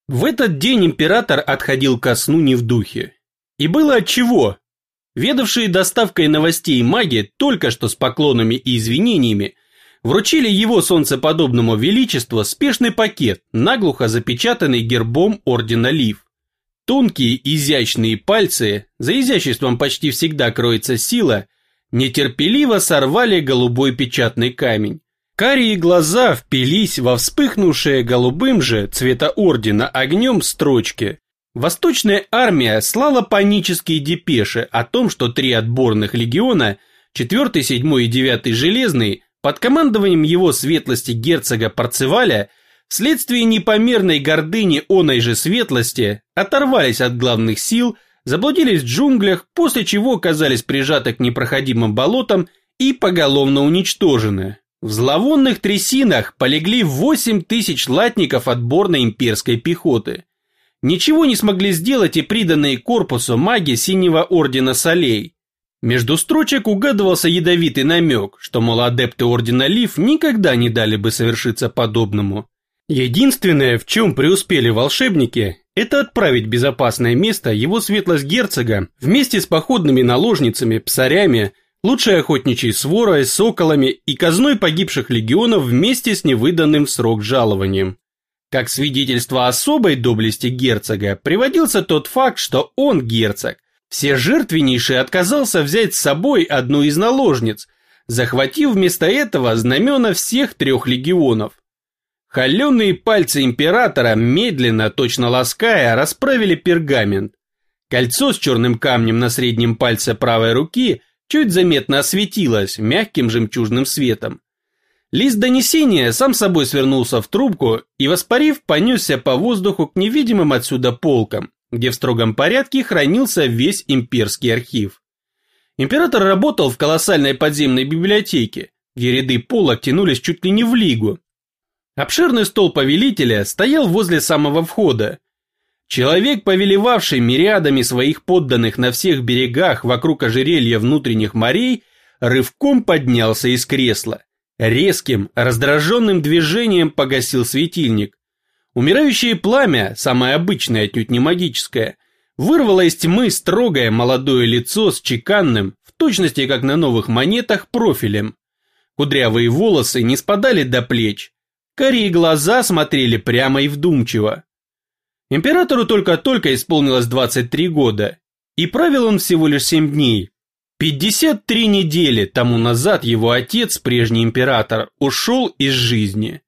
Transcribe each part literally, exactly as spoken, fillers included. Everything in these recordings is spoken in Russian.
В этот день император отходил ко сну не в духе. И было отчего. Ведавшие доставкой новостей маги только что с поклонами и извинениями вручили его солнцеподобному величеству спешный пакет, наглухо запечатанный гербом ордена Лив. Тонкие изящные пальцы, за изяществом почти всегда кроется сила, нетерпеливо сорвали голубой печатный камень. Карие глаза впились во вспыхнувшие голубым же цвета ордена огнем строчки. Восточная армия слала панические депеши о том, что три отборных легиона, четвёртый, седьмой и девятый железный, под командованием его светлости герцога Парцеваля, вследствие непомерной гордыни оной же светлости, оторвались от главных сил, заблудились в джунглях, после чего оказались прижаты к непроходимым болотам и поголовно уничтожены. В зловонных трясинах полегли восемь тысяч латников отборной имперской пехоты. Ничего не смогли сделать и приданные корпусу маги Синего Ордена Солей. Между строчек угадывался ядовитый намек, что, мол, адепты Ордена Лив никогда не дали бы совершиться подобному. Единственное, в чем преуспели волшебники, это отправить в безопасное место его светлость герцога вместе с походными наложницами, псарями, лучшей охотничьей сворой, соколами и казной погибших легионов вместе с невыданным в срок жалованием. Как свидетельство особой доблести герцога приводился тот факт, что он, герцог, всежертвеннейший отказался взять с собой одну из наложниц, захватив вместо этого знамена всех трех легионов. Холеные пальцы императора, медленно, точно лаская, расправили пергамент. Кольцо с черным камнем на среднем пальце правой руки чуть заметно осветилось мягким жемчужным светом. Лист донесения сам собой свернулся в трубку и, воспарив, понесся по воздуху к невидимым отсюда полкам, где в строгом порядке хранился весь имперский архив. Император работал в колоссальной подземной библиотеке, где ряды полок тянулись чуть ли не в лигу. Обширный стол повелителя стоял возле самого входа. Человек, повелевавший мириадами своих подданных на всех берегах вокруг ожерелья внутренних морей, рывком поднялся из кресла. Резким, раздраженным движением погасил светильник. Умирающее пламя, самое обычное, отнюдь не магическое, вырвало из тьмы строгое молодое лицо с чеканным, в точности как на новых монетах, профилем. Кудрявые волосы не спадали до плеч. Карие глаза смотрели прямо и вдумчиво. Императору только-только исполнилось двадцать три года, и правил он всего лишь семь дней. пятьдесят три недели тому назад его отец, прежний император, ушел из жизни.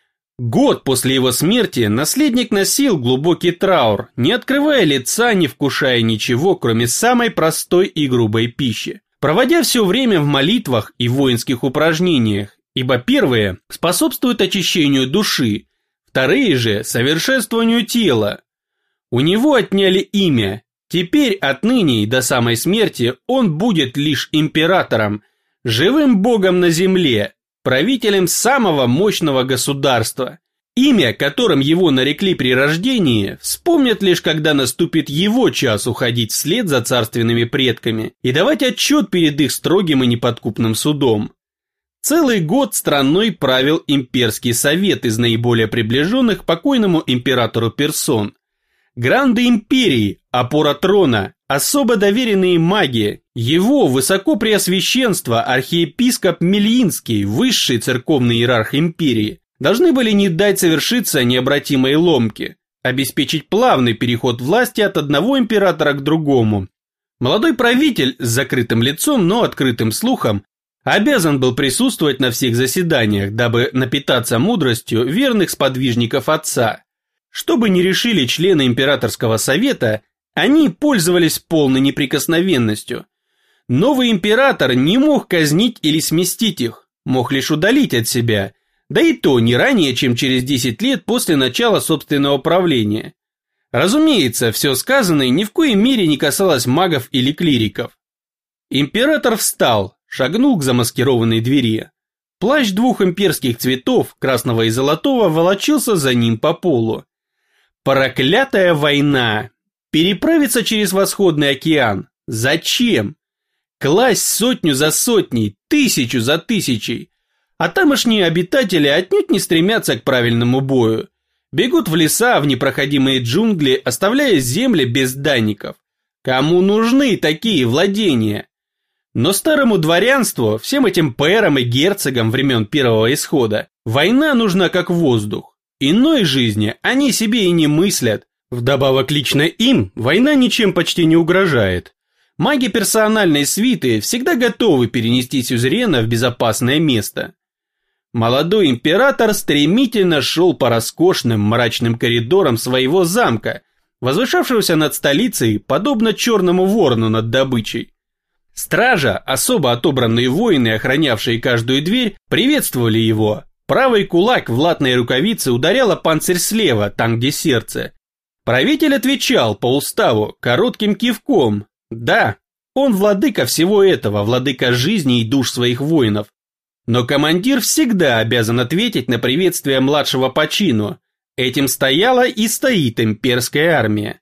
Год после его смерти наследник носил глубокий траур, не открывая лица, не вкушая ничего, кроме самой простой и грубой пищи, проводя все время в молитвах и воинских упражнениях, ибо первые способствуют очищению души, вторые же совершенствованию тела. У него отняли имя. Теперь отныне и до самой смерти он будет лишь императором, живым богом на земле, правителем самого мощного государства. Имя, которым его нарекли при рождении, вспомнят лишь когда наступит его час уходить вслед за царственными предками и давать отчет перед их строгим и неподкупным судом. Целый год страной правил имперский совет из наиболее приближенных к покойному императору персон. Гранды империи, опора трона, особо доверенные маги, его высокопреосвященство архиепископ Мельинский, высший церковный иерарх империи, должны были не дать совершиться необратимой ломке, обеспечить плавный переход власти от одного императора к другому. Молодой правитель с закрытым лицом, но открытым слухом, обязан был присутствовать на всех заседаниях, дабы напитаться мудростью верных сподвижников отца. Что бы ни решили члены императорского совета, они пользовались полной неприкосновенностью. Новый император не мог казнить или сместить их, мог лишь удалить от себя, да и то не ранее, чем через десять лет после начала собственного правления. Разумеется, все сказанное ни в коей мере не касалось магов или клириков. Император встал, шагнул к замаскированной двери. Плащ двух имперских цветов, красного и золотого, волочился за ним по полу. Проклятая война! Переправиться через Восходный океан? Зачем? Класть сотню за сотней, тысячу за тысячей. А тамошние обитатели отнюдь не стремятся к правильному бою. бегут в леса, в непроходимые джунгли, оставляя земли без данников. Кому нужны такие владения? Но старому дворянству, всем этим пэрам и герцогам времен Первого Исхода, война нужна как воздух. Иной жизни они себе и не мыслят. Вдобавок лично им война ничем почти не угрожает. Маги персональной свиты всегда готовы перенести сюзерена в безопасное место. Молодой император стремительно шел по роскошным мрачным коридорам своего замка, возвышавшегося над столицей, подобно черному ворону над добычей. Стража, особо отобранные воины, охранявшие каждую дверь, приветствовали его. Правый кулак в латной рукавице ударял о панцирь слева, там где сердце. Правитель отвечал по уставу коротким кивком. Да, он владыка всего этого, владыка жизни и душ своих воинов. Но командир всегда обязан ответить на приветствие младшего по чину. Этим стояла и стоит имперская армия.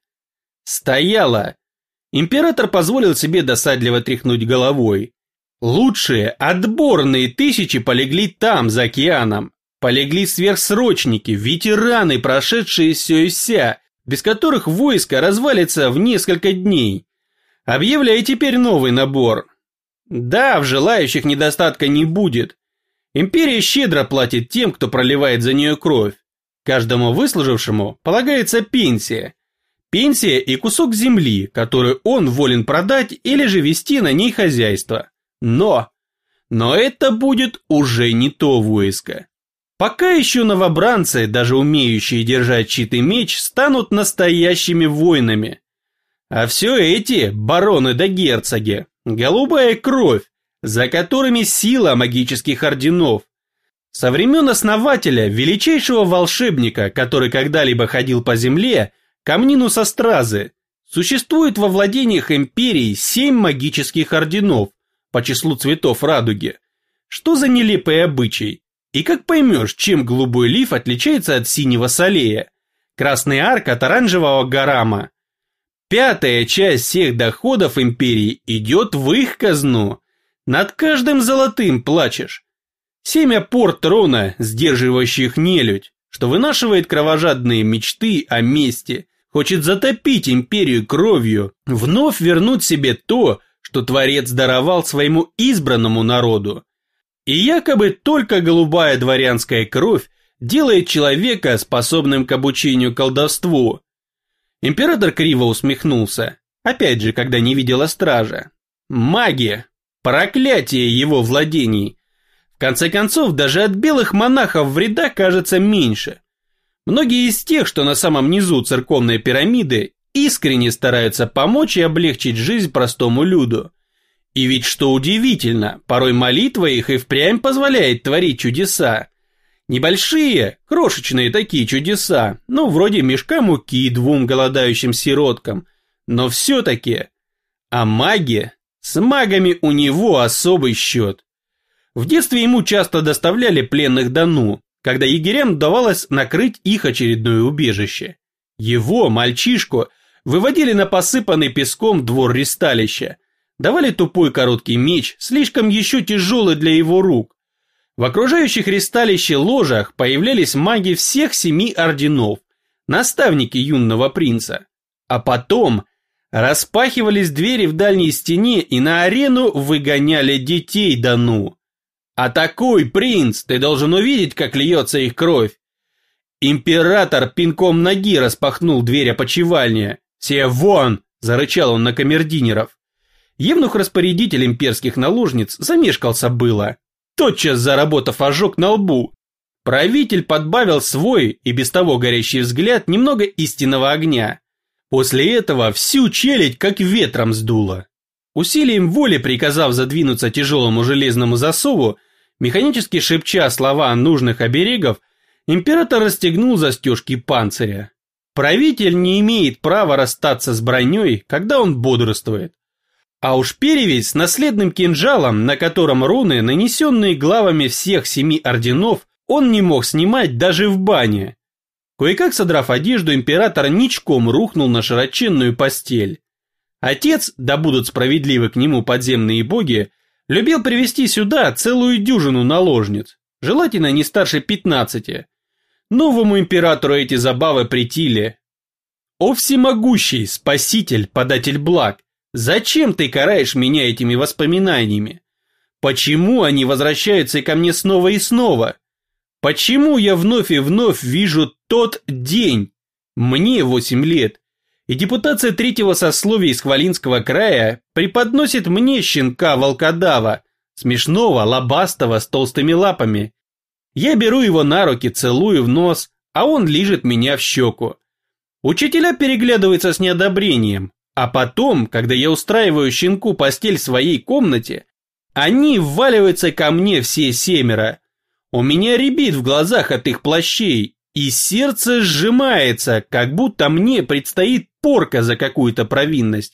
Стояла. Император позволил себе досадливо тряхнуть головой. Лучшие, отборные тысячи полегли там, за океаном. Полегли сверхсрочники, ветераны, прошедшие все и вся, без которых войско развалится в несколько дней. Объявляй теперь новый набор. Да, в желающих недостатка не будет. Империя щедро платит тем, кто проливает за нее кровь. Каждому выслужившему полагается пенсия. Пенсия и кусок земли, который он волен продать или же вести на ней хозяйство. Но, но это будет уже не то войско. Пока еще новобранцы, даже умеющие держать щит и меч, станут настоящими воинами. А все эти бароны да герцоги, голубая кровь, за которыми сила магических орденов. Со времен основателя, величайшего волшебника, который когда-либо ходил по земле, Камнинуса Стразы, существует во владениях империи семь магических орденов по числу цветов радуги. Что за нелепый обычай? И как поймешь, чем голубой лиф отличается от синего солея, красный арк от оранжевого гарама? Пятая часть всех доходов империи идет в их казну. Над каждым золотым плачешь. Семь опор трона, сдерживающих нелюдь, что вынашивает кровожадные мечты о мести, хочет затопить империю кровью, вновь вернуть себе то, что Творец даровал своему избранному народу. И якобы только голубая дворянская кровь делает человека способным к обучению колдовству. Император криво усмехнулся, опять же, когда не видела стража. Магия, проклятие его владений. В конце концов, даже от белых монахов вреда кажется меньше. Многие из тех, что на самом низу церковной пирамиды, искренне стараются помочь и облегчить жизнь простому люду. И ведь что удивительно, порой молитва их и впрямь позволяет творить чудеса. Небольшие, крошечные такие чудеса, ну вроде мешка муки двум голодающим сироткам, но все-таки. А маги? С магами у него особый счет. В детстве ему часто доставляли пленных Дону, когда егерям удавалось накрыть их очередное убежище. Его, мальчишку, выводили на посыпанный песком двор ристалища, давали тупой короткий меч, слишком еще тяжелый для его рук. В окружающих ристалище ложах появлялись маги всех семи орденов, наставники юного принца. А потом распахивались двери в дальней стене и на арену выгоняли детей Дону. «Атакуй, принц! Ты должен увидеть, как льется их кровь!» Император пинком ноги распахнул дверь опочивальни. «Все вон!» – зарычал он на камердинеров. Евнух-распорядитель имперских наложниц замешкался было, тотчас заработав ожог на лбу. Правитель подбавил свой и без того горящий взгляд немного истинного огня. После этого всю челядь как ветром сдуло. Усилием воли приказав задвинуться тяжелому железному засову, механически шепча слова нужных оберегов, император расстегнул застежки панциря. Правитель не имеет права расстаться с броней, когда он бодрствует. А уж перевязь с наследным кинжалом, на котором руны, нанесенные главами всех семи орденов, он не мог снимать даже в бане. Кое-как содрав одежду, император ничком рухнул на широченную постель. Отец, да будут справедливы к нему подземные боги, любил привести сюда целую дюжину наложниц, желательно не старше пятнадцати. Новому императору эти забавы претили. О всемогущий, спаситель, податель благ, зачем ты караешь меня этими воспоминаниями? Почему они возвращаются ко мне снова и снова? Почему я вновь и вновь вижу тот день? Мне восемь лет, и депутация третьего сословия из Хвалинского края преподносит мне щенка-волкодава, смешного, лобастого, с толстыми лапами. Я беру его на руки, целую в нос, а он лижет меня в щеку. Учителя переглядываются с неодобрением, а потом, когда я устраиваю щенку постель в своей комнате, они вваливаются ко мне все семеро. У меня рябит в глазах от их плащей, и сердце сжимается, как будто мне предстоит порка за какую-то провинность.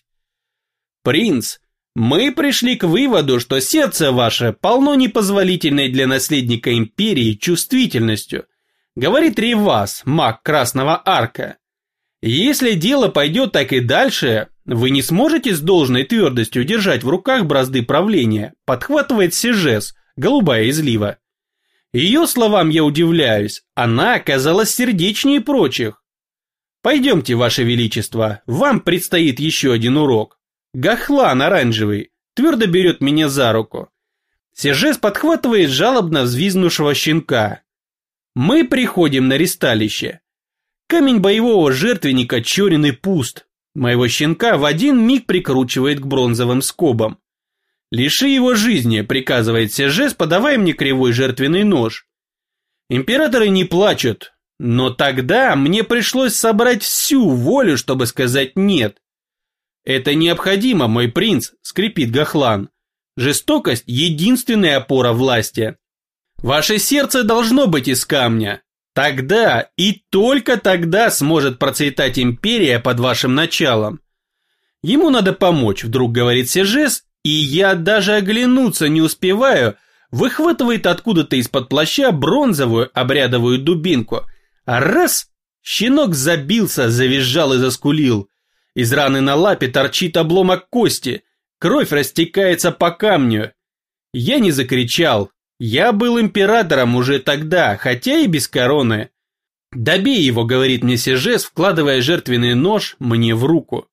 Принц, мы пришли к выводу, что сердце ваше полно непозволительной для наследника империи чувствительностью, говорит Ревас, маг Красного Арка. Если дело пойдет так и дальше, вы не сможете с должной твердостью держать в руках бразды правления, подхватывает Сижес, голубая излива. Ее словам я удивляюсь, она оказалась сердечнее прочих. Пойдемте, ваше величество, вам предстоит еще один урок. Гахлан оранжевый твердо берет меня за руку. Сержес подхватывает жалобно взвизгнувшего щенка. Мы приходим на ристалище. Камень боевого жертвенника черен и пуст. Моего щенка в один миг прикручивает к бронзовым скобам. «Лиши его жизни», — приказывает Сержес, подавая мне кривой жертвенный нож. Императоры не плачут, но тогда мне пришлось собрать всю волю, чтобы сказать «нет». «Это необходимо, мой принц», — скрипит Гахлан. «Жестокость — единственная опора власти. Ваше сердце должно быть из камня. Тогда и только тогда сможет процветать империя под вашим началом». Ему надо помочь, вдруг говорит Сержес, и я даже оглянуться не успеваю, выхватывает откуда-то из-под плаща бронзовую обрядовую дубинку. А раз! Щенок забился, завизжал и заскулил. Из раны на лапе торчит обломок кости, кровь растекается по камню. Я не закричал, я был императором уже тогда, хотя и без короны. «Добей его», — говорит мне Сержес, вкладывая жертвенный нож мне в руку.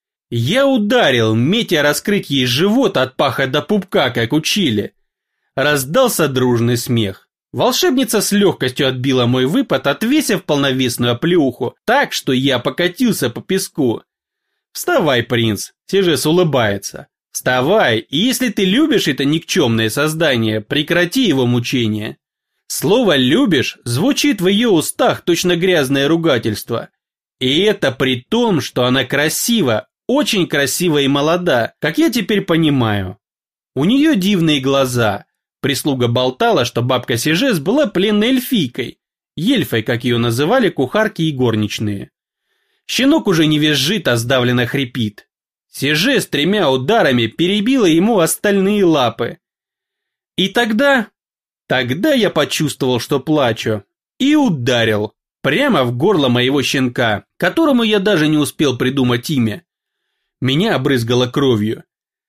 Я ударил, метя раскрыть ей живот от паха до пупка, как учили. Раздался дружный смех. Волшебница с легкостью отбила мой выпад, отвесив полновесную оплеуху, так, что я покатился по песку. «Вставай, принц», — Сержес улыбается. «Вставай, и если ты любишь это никчемное создание, прекрати его мучение». Слово «любишь» звучит в ее устах точно грязное ругательство. И это при том, что она красива, очень красива и молода, как я теперь понимаю. У нее дивные глаза. Прислуга болтала, что бабка Сижес была пленной эльфийкой, ельфой, как ее называли кухарки и горничные. Щенок уже не визжит, а сдавленно хрипит. Сижес тремя ударами перебила ему остальные лапы. И тогда, тогда я почувствовал, что плачу, и ударил прямо в горло моего щенка, которому я даже не успел придумать имя. Меня обрызгало кровью.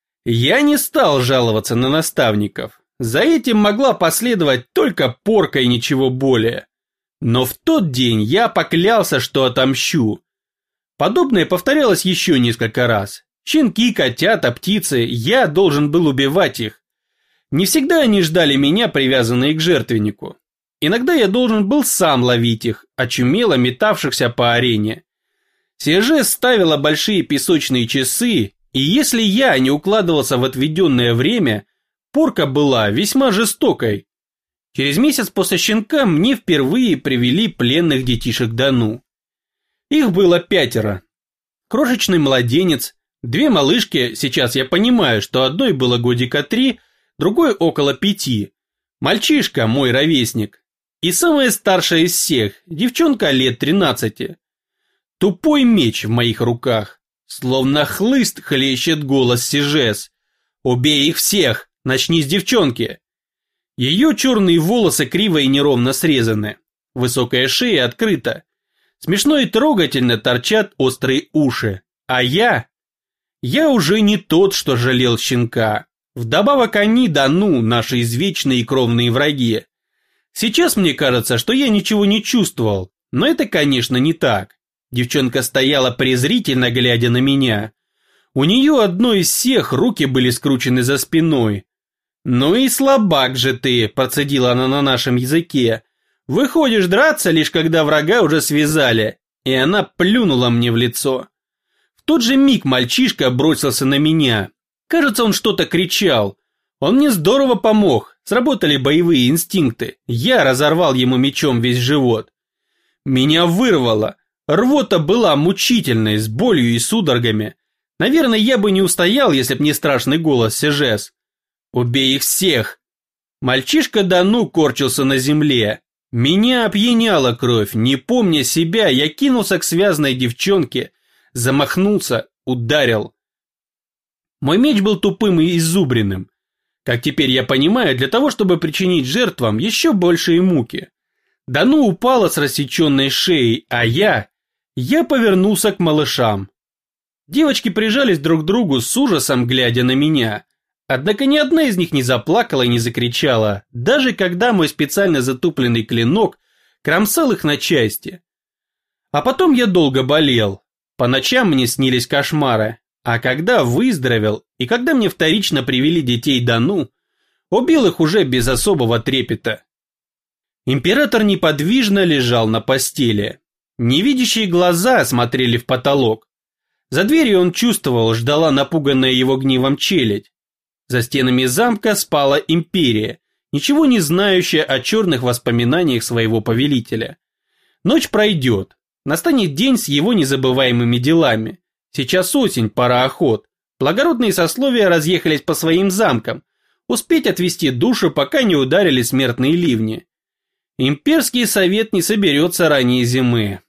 Я не стал жаловаться на наставников. За этим могла последовать только порка и ничего более. Но в тот день я поклялся, что отомщу. Подобное повторялось еще несколько раз. Щенки, котята, птицы, я должен был убивать их. Не всегда они ждали меня, привязанные к жертвеннику. Иногда я должен был сам ловить их, очумело метавшихся по арене. Сержес ставила большие песочные часы, и если я не укладывался в отведенное время, порка была весьма жестокой. Через месяц после щенка мне впервые привели пленных детишек Дану. Их было пятеро. Крошечный младенец, две малышки, сейчас я понимаю, что одной было годика три, другой около пяти. Мальчишка, мой ровесник. И самая старшая из всех, девчонка лет тринадцати. Тупой меч в моих руках. Словно хлыст хлещет голос Сижес. «Убей их всех! Начни с девчонки!» Ее черные волосы криво и неровно срезаны. Высокая шея открыта. Смешно и трогательно торчат острые уши. А я... Я уже не тот, что жалел щенка. Вдобавок они, Дану, наши извечные кровные враги. Сейчас мне кажется, что я ничего не чувствовал, но это, конечно, не так. Девчонка стояла презрительно, глядя на меня. У нее одной из всех руки были скручены за спиной. «Ну и слабак же ты», – процедила она на нашем языке. «Выходишь драться, лишь когда врага уже связали». И она плюнула мне в лицо. В тот же миг мальчишка бросился на меня. Кажется, он что-то кричал. Он мне здорово помог, сработали боевые инстинкты. Я разорвал ему мечом весь живот. Меня вырвало. Рвота была мучительной, с болью и судорогами. Наверное, я бы не устоял, если б не страшный голос Сежес. «Убей их всех!» Мальчишка Дану корчился на земле. Меня опьяняла кровь. Не помня себя, я кинулся к связанной девчонке, замахнулся, ударил. Мой меч был тупым и изубренным. Как теперь я понимаю, для того, чтобы причинить жертвам еще большие муки. Дану упала с рассеченной шеей, а я... Я повернулся к малышам. Девочки прижались друг к другу с ужасом, глядя на меня. Однако ни одна из них не заплакала и не закричала, даже когда мой специально затупленный клинок кромсал их на части. А потом я долго болел. По ночам мне снились кошмары. А когда выздоровел, и когда мне вторично привели детей Дану, убил их уже без особого трепета. Император неподвижно лежал на постели. Невидящие глаза смотрели в потолок. За дверью он чувствовал, ждала напуганная его гневом челядь. За стенами замка спала империя, ничего не знающая о черных воспоминаниях своего повелителя. Ночь пройдет, настанет день с его незабываемыми делами. Сейчас осень, пора охот. Благородные сословия разъехались по своим замкам, успеть отвести душу, пока не ударили смертные ливни. Имперский совет не соберется ранее зимы.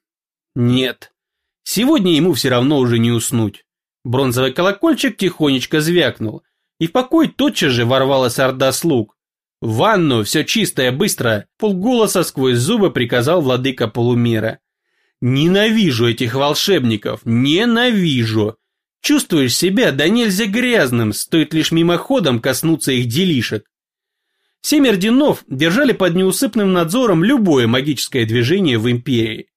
Нет, сегодня ему все равно уже не уснуть. Бронзовый колокольчик тихонечко звякнул, и в покой тотчас же ворвалась орда слуг. «В ванну, все чистое, быстро!» – полголоса сквозь зубы приказал владыка полумира. «Ненавижу этих волшебников, ненавижу! Чувствуешь себя да нельзя грязным, стоит лишь мимоходом коснуться их делишек». Семь орденов держали под неусыпным надзором любое магическое движение в империи.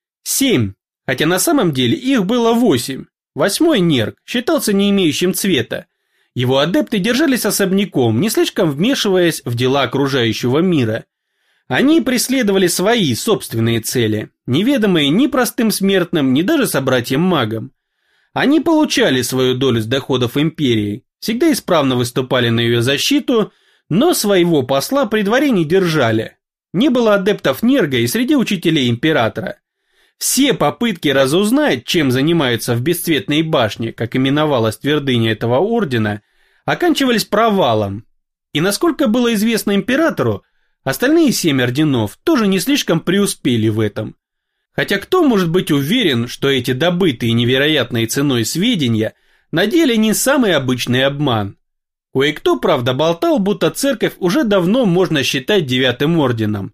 Семь, хотя на самом деле их было восемь. Восьмой Нерк считался не имеющим цвета. Его адепты держались особняком, не слишком вмешиваясь в дела окружающего мира. Они преследовали свои собственные цели, неведомые ни простым смертным, ни даже собратьям-магам. Они получали свою долю с доходов империи, всегда исправно выступали на ее защиту, но своего посла при дворе не держали. Не было адептов Нерга и среди учителей императора. Все попытки разузнать, чем занимаются в Бесцветной башне, как именовалась твердыня этого ордена, оканчивались провалом. И насколько было известно императору, остальные семь орденов тоже не слишком преуспели в этом. Хотя кто может быть уверен, что эти добытые невероятной ценой сведения на деле не самый обычный обман? Кое-кто, правда, болтал, будто церковь уже давно можно считать девятым орденом.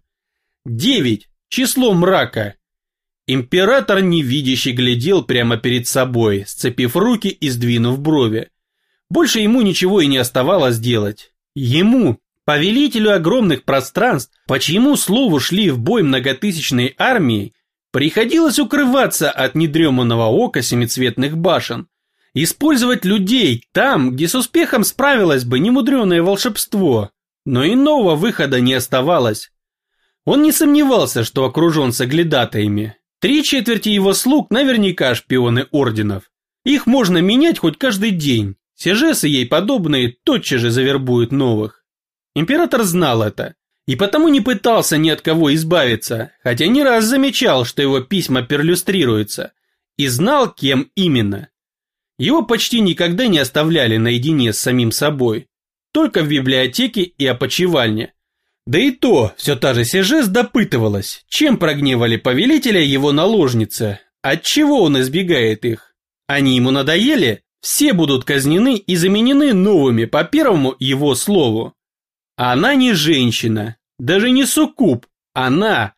Девять – число мрака. Император невидящий глядел прямо перед собой, сцепив руки и сдвинув брови. Больше ему ничего и не оставалось делать. Ему, повелителю огромных пространств, по чьему слову шли в бой многотысячные армии, приходилось укрываться от недреманного ока семицветных башен, использовать людей там, где с успехом справилось бы немудреное волшебство, но иного выхода не оставалось. Он не сомневался, что окружен соглядатаями. Три четверти его слуг наверняка шпионы орденов. Их можно менять хоть каждый день. Сежес и ей подобные тотчас же завербуют новых. Император знал это, и потому не пытался ни от кого избавиться, хотя не раз замечал, что его письма перлюстрируются, и знал, кем именно. Его почти никогда не оставляли наедине с самим собой, только в библиотеке и опочивальне. Да и то, все та же Сежес допытывалась, чем прогневали повелителя его наложницы, отчего он избегает их. Они ему надоели, все будут казнены и заменены новыми по первому его слову. Она не женщина, даже не суккуб, она,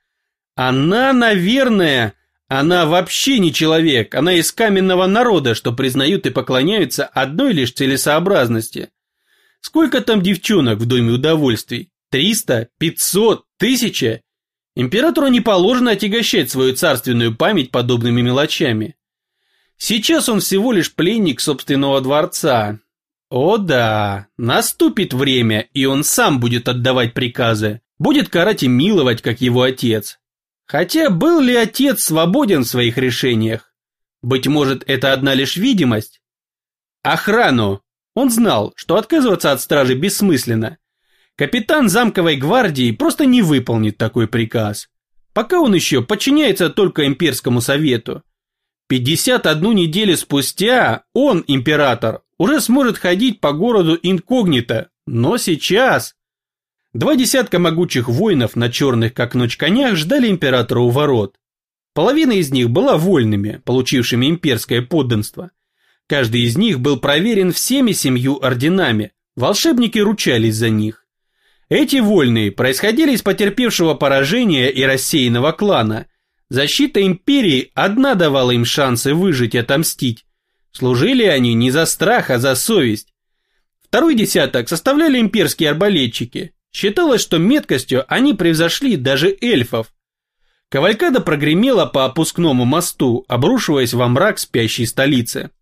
она, наверное, она вообще не человек, она из каменного народа, что признают и поклоняются одной лишь целесообразности. Сколько там девчонок в доме удовольствий? Триста? Пятьсот? Тысяча? Императору не положено отягощать свою царственную память подобными мелочами. Сейчас он всего лишь пленник собственного дворца. О да, наступит время, и он сам будет отдавать приказы, будет карать и миловать, как его отец. Хотя был ли отец свободен в своих решениях? Быть может, это одна лишь видимость? Охрану. Он знал, что отказываться от стражи бессмысленно. Капитан замковой гвардии просто не выполнит такой приказ. Пока он еще подчиняется только имперскому совету. пятьдесят одну неделю спустя он, император, уже сможет ходить по городу инкогнито, но сейчас... Два десятка могучих воинов на черных как ночь конях ждали императора у ворот. Половина из них была вольными, получившими имперское подданство. Каждый из них был проверен всеми семью орденами, волшебники ручались за них. Эти вольные происходили из потерпевшего поражения и рассеянного клана. Защита империи одна давала им шансы выжить и отомстить. Служили они не за страх, а за совесть. Второй десяток составляли имперские арбалетчики. Считалось, что меткостью они превзошли даже эльфов. Кавалькада прогремела по опускному мосту, обрушиваясь во мрак спящей столицы.